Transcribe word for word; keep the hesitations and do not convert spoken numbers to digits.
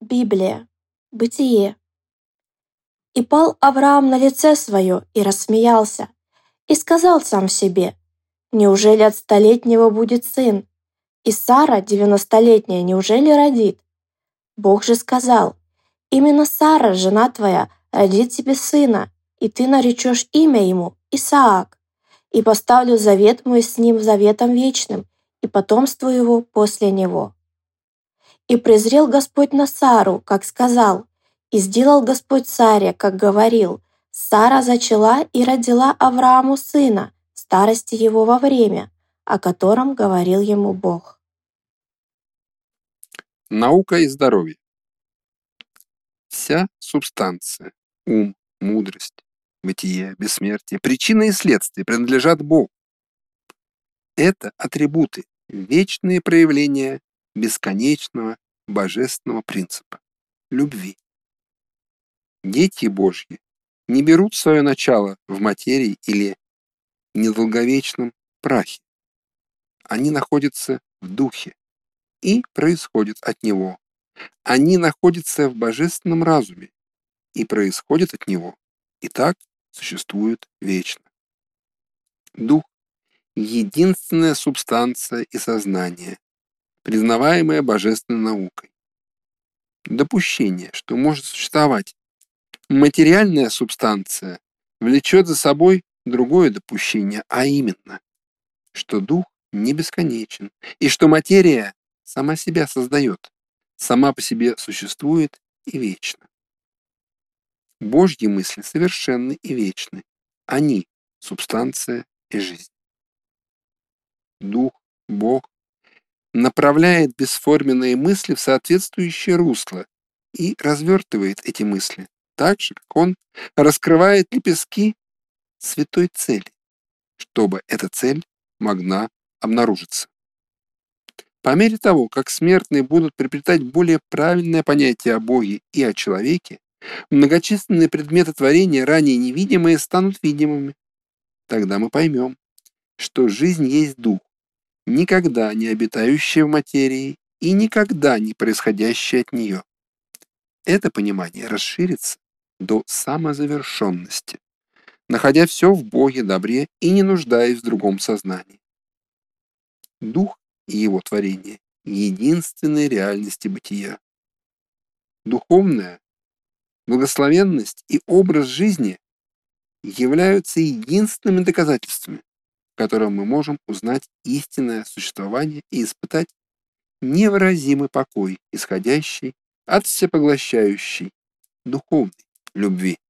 Библия. Бытие. «И пал Авраам на лице свое, и рассмеялся, и сказал сам себе, неужели от столетнего будет сын? И Сара, девяностолетняя, неужели родит? Бог же сказал, именно Сара, жена твоя, родит тебе сына, и ты наречешь имя ему Исаак, и поставлю завет мой с ним заветом вечным, и потомство его после него. И презрел Господь на Сару, как сказал, и сделал Господь Саре, как говорил. Сара зачала и родила Аврааму сына, в старости его во время, о котором говорил ему Бог». Наука и здоровье. Вся субстанция, ум, мудрость, бытие, бессмертие, причины и следствия принадлежат Богу. Это атрибуты, вечные проявления бесконечного божественного принципа – любви. Дети Божьи не берут свое начало в материи или недолговечном прахе. Они находятся в духе и происходят от него. Они находятся в божественном разуме и происходят от него, и так существуют вечно. Дух – единственная субстанция и сознание, признаваемое божественной наукой. Допущение, что может существовать материальная субстанция, влечет за собой другое допущение, а именно, что дух не бесконечен, и что материя сама себя создает, сама по себе существует и вечна. Божьи мысли совершенны и вечны. Они – субстанция и жизнь. Дух, Бог, направляет бесформенные мысли в соответствующее русло и развертывает эти мысли так же, как он раскрывает лепестки святой цели, чтобы эта цель могла обнаружиться. По мере того, как смертные будут приобретать более правильное понятие о Боге и о человеке, многочисленные предметы творения, ранее невидимые, станут видимыми. Тогда мы поймем, что жизнь есть дух, никогда не обитающий в материи и никогда не происходящий от нее. Это понимание расширится до самозавершенности, находя все в Боге, добре и не нуждаясь в другом сознании. Дух и его творение – единственной реальности бытия. Духовная благословенность и образ жизни являются единственными доказательствами, которым мы можем узнать истинное существование и испытать невыразимый покой, исходящий от всепоглощающей духовной любви.